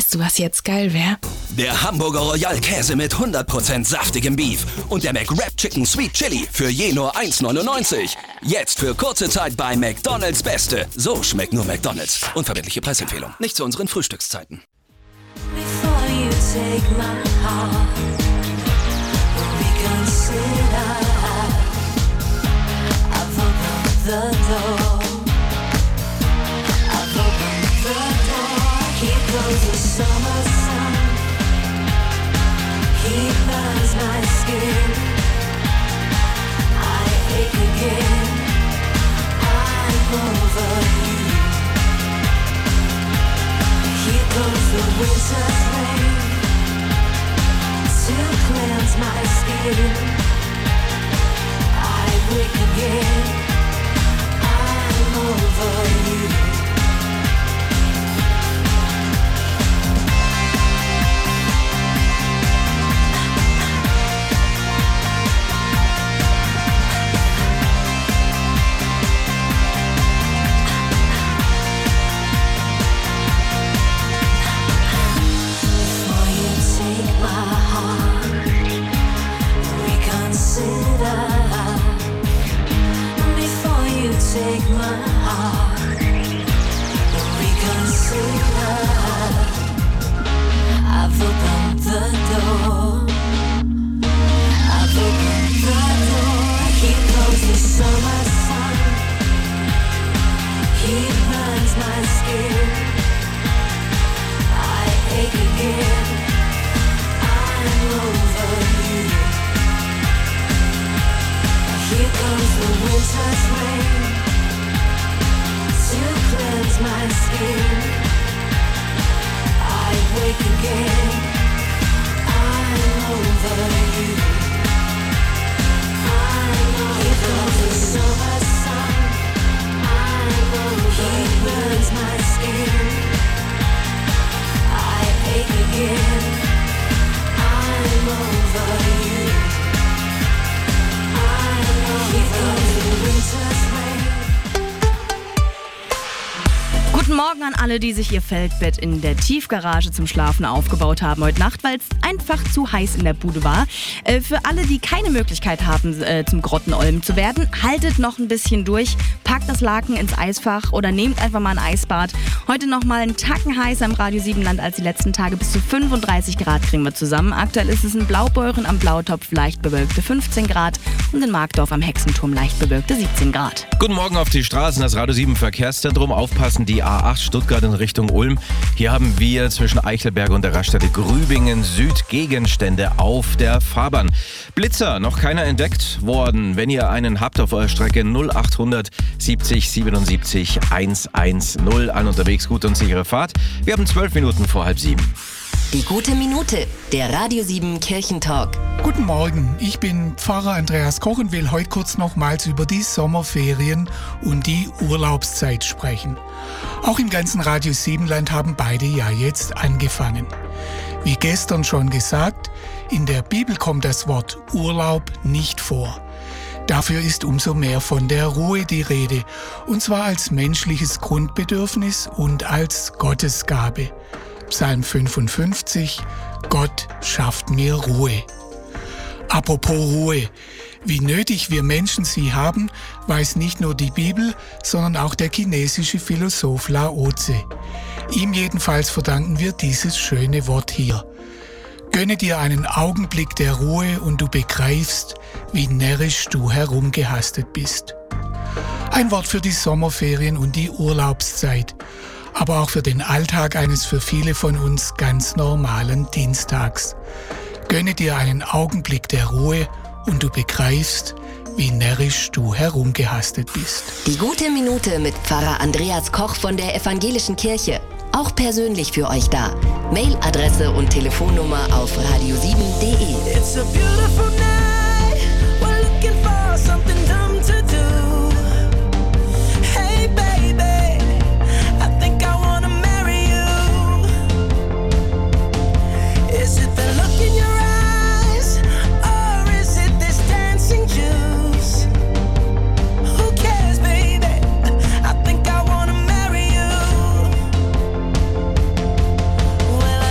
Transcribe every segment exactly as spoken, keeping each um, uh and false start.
Weißt du, was jetzt geil wäre? Der Hamburger Royal Käse mit hundert Prozent saftigem Beef und der McWrap Chicken Sweet Chili für je nur eins neunundneunzig. Jetzt für kurze Zeit bei McDonald's Beste. So schmeckt nur McDonald's. Unverbindliche Preisempfehlung. Nicht zu unseren Frühstückszeiten. Before you take my heart, reconsider. I've opened the door. I've opened the door. Here goes the summer sun. He burns my skin. I ache again. I'm over you. Here goes the winter's rain to cleanse my skin. I wake again. I'm over you. Take my heart, reconsider. I've opened the door. I've opened the door. Here goes the summer sun. He burns my skin. I ache again. I'm over you. Here goes the winter's rain to cleanse my skin. I wake again. I'm over you. I'm over. Here goes the summer sun. I'm over. He burns my skin. I ache again. I'm over you. I'm over. Here goes the winter's rain. Guten Morgen an alle, die sich ihr Feldbett in der Tiefgarage zum Schlafen aufgebaut haben heute Nacht, weil es einfach zu heiß in der Bude war. Äh, für alle, die keine Möglichkeit haben, äh, zum Grottenolm zu werden, haltet noch ein bisschen durch, packt das Laken ins Eisfach oder nehmt einfach mal ein Eisbad. Heute nochmal einen Tacken heißer im Radio Siebenland als die letzten Tage. Bis zu fünfunddreißig Grad kriegen wir zusammen. Aktuell ist es in Blaubeuren am Blautopf leicht bewölkte fünfzehn Grad und in Markdorf am Hexenturm leicht bewölkte siebzehn Grad. Guten Morgen auf die Straßen, das Radio sieben Verkehrszentrum. Aufpassen, die A acht Stuttgart in Richtung Ulm. Hier haben wir zwischen Eichelberg und der Raststätte Grübingen Süd Gegenstände auf der Fahrbahn. Blitzer, noch keiner entdeckt worden. Wenn ihr einen habt auf eurer Strecke null achthundert siebzig siebenundsiebzig hundertzehn. An unterwegs, gute und sichere Fahrt. Wir haben zwölf Minuten vor halb sieben. Die gute Minute, der Radio sieben Kirchentalk. Guten Morgen, ich bin Pfarrer Andreas Koch und will heute kurz nochmals über die Sommerferien und die Urlaubszeit sprechen. Auch im ganzen Radio Siebenland haben beide ja jetzt angefangen. Wie gestern schon gesagt, in der Bibel kommt das Wort Urlaub nicht vor. Dafür ist umso mehr von der Ruhe die Rede, und zwar als menschliches Grundbedürfnis und als Gottesgabe. Psalm fünfundfünfzig, Gott schafft mir Ruhe. Apropos Ruhe, wie nötig wir Menschen sie haben, weiß nicht nur die Bibel, sondern auch der chinesische Philosoph Lao Tse. Ihm jedenfalls verdanken wir dieses schöne Wort hier. Gönne dir einen Augenblick der Ruhe und du begreifst, wie närrisch du herumgehastet bist. Ein Wort für die Sommerferien und die Urlaubszeit, aber auch für den Alltag eines für viele von uns ganz normalen Dienstags. Gönne dir einen Augenblick der Ruhe und du begreifst, wie närrisch du herumgehastet bist. Die gute Minute mit Pfarrer Andreas Koch von der Evangelischen Kirche. Auch persönlich für euch da. Mailadresse und Telefonnummer auf radio sieben punkt de. It's a beautiful night. We're looking for something dumb to do. Hey baby, I think I wanna marry you. Is it the look in your eyes, or is it this dancing juice? Who cares, baby? I think I wanna marry you. Well,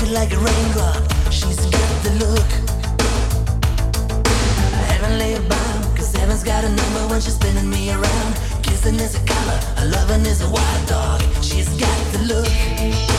looking like a raindrop. She's got the look. Heavenly bound, cause heaven's got a number when she's spinning me around. Kissing is a color, her loving is a wild dog. She's got the look.